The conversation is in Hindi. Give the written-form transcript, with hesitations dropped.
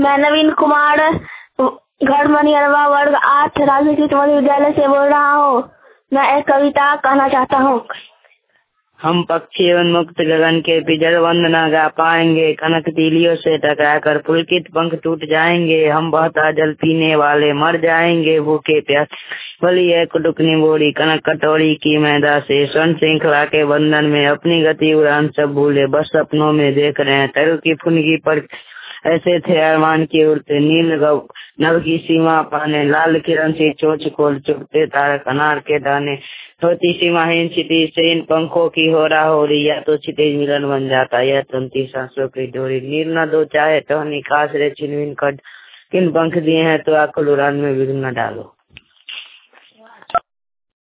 मैं नवीन कुमार गढ़ मनियरवा वर्ग 8 राजकीय मध्य विद्यालय से बोल रहा हूँ। मैं एक कविता कहना चाहता हूँ। हम पक्षी एवं मुक्त गगन के पिंजर बंद न गा पाएंगे, कनक तीलियों से टकराकर पुलकित पंख टूट जाएंगे। हम बहता जल पीने वाले मर जाएंगे भूखे प्यास, भली है कुटुकनी बोरी कनक कटोरी की मैदा से। स्वर्ण श्रृंखला के बंधन में अपनी गति उड़ान सब भूले, बस सपनों में देख रहे हैं तरु की फुनगी पर। ऐसे थे अरमान की उड़ते नील नभ की सीमा पाने, लाल किरण सी चोंच खोल चुभते तारक अनार के दाने। होती सीमाहीन क्षितिज से इन पंखों की हो रहा हो रही, या तो क्षितिज मिलन बन जाता यह तंती सांसों की डोरी। नील न दो चाहे तो निकास रे छिनविन कर, किन पंख दिए हैं तो आकुल उड़ान में विघ्न न डालो।